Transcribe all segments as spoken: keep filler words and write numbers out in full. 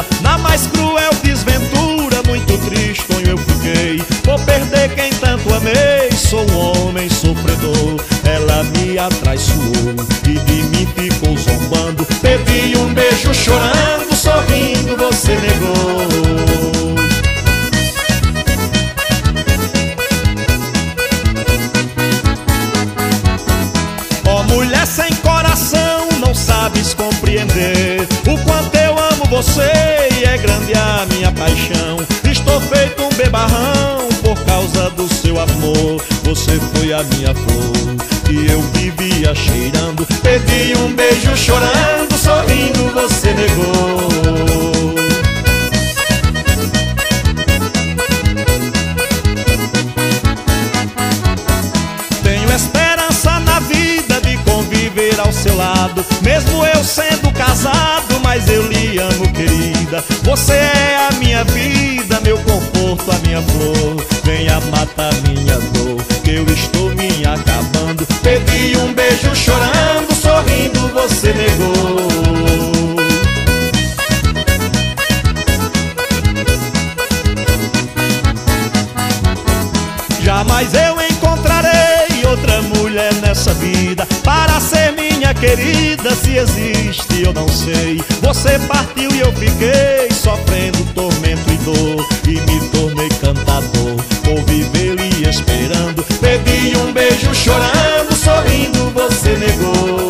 Na mais cruel desventura, muito tristonho eu fiquei. Vou perder quem tanto amei, sou um homem sofredor. Ela me atraiçoou e de mim ficou zombando. Pedi um beijo chorando, sorrindo você negou. Ó mulher sem coração, não sabes compreender o quanto eu amo você e é grande a minha paixão. Estou feito um bebarrão por causa do seu amor. Você foi a minha flor que eu vivia cheirando. Pedi um beijo chorando, sorrindo você negou. Tenho esperança na vida de conviver ao seu lado, mesmo eu sendo casado, mas eu lhe amo, querida. Você é a minha vida, meu conforto, a minha flor. Venha matar minha dor, que eu estou me acabando. Pedi um beijo chorando, sorrindo você negou. Jamais eu encontrarei outra mulher nessa vida para ser minha querida. Se existe eu não sei. Você partiu e eu fiquei sofrendo tormento e dor, e me tornei cantador por viver lhe esperando. Pedi um beijo chorando, sorrindo você negou.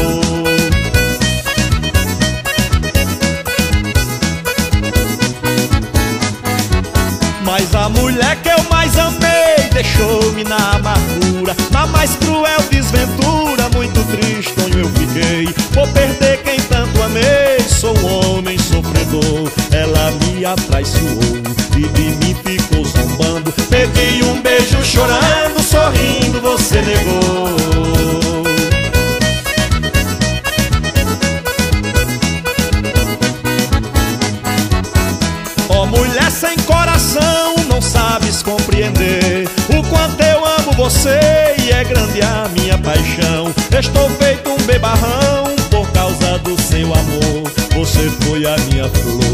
Mas a mulher que eu mais amei deixou-me na amargura. Na mais cruel desventura, muito tristonho eu fiquei. Vou perder quem tanto amei, sou um homem sofredor. Ela me atraiçoou e de mim ficou zombando. Pedi um beijo chorando, sorrindo você negou. Ó mulher sem coração, não sabes compreender o quanto eu amo você e é grande a minha paixão. Estou feito um bebarrão por causa do seu amor. Você foi a minha flor